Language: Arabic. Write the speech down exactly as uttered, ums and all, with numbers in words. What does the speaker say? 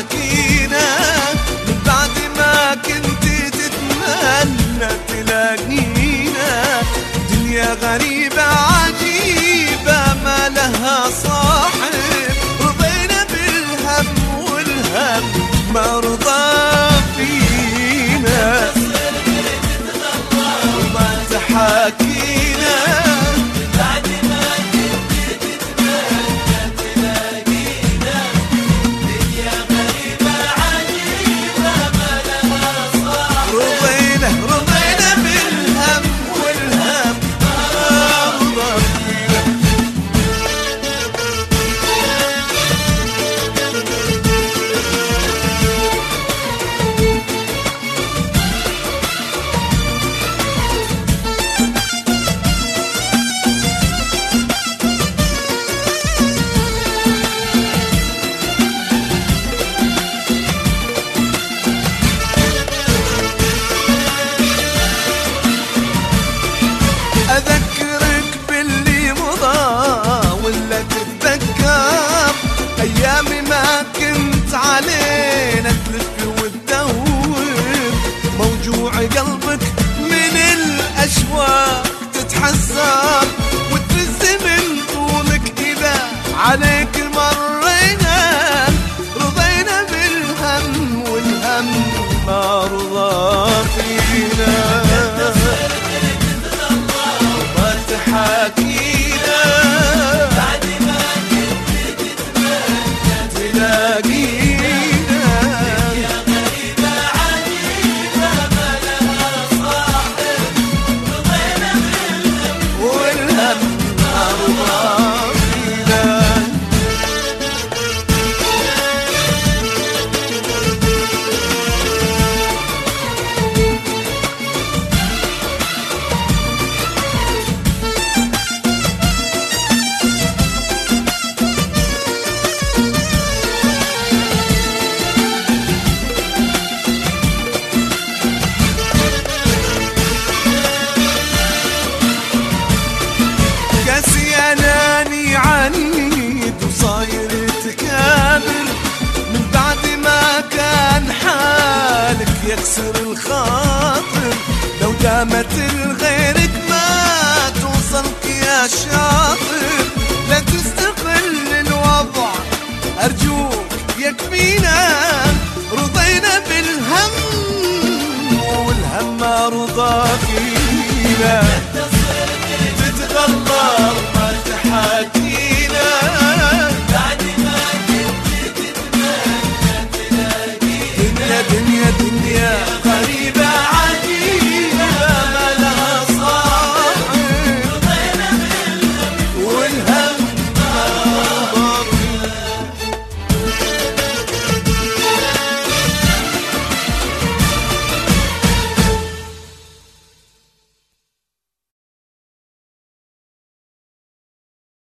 تحاكينا من بعد ما كنت تتمنى تلاقينا. دنيا غريبة عجيبة ما لها صاحب، رضينا بالهم والهم ما رضى فينا. ما تحاكينا أذكرك باللي مضى ولا تتذكر أيام ما كنت علينا تلف وتدور. موجوع قلبك من الأشواق تتحسر وتفز من طولك إذا عليك مرينا. رضينا بالهم والهم ما رضى فينا. تحاكينا بعد ما كنت تتمنى تلاقينا. يا غريبة عجيبة ما لها صاحب، رضينا بالهم والهم ما رضى فينا. أناني عنيد وصاير تكابر من بعد ما كان حالك يكسر الخاطر. لو دامت لغيرك ما توصلك يا شاطر، لا تستقل الوضع أرجوك يكفينا. رضينا بالهم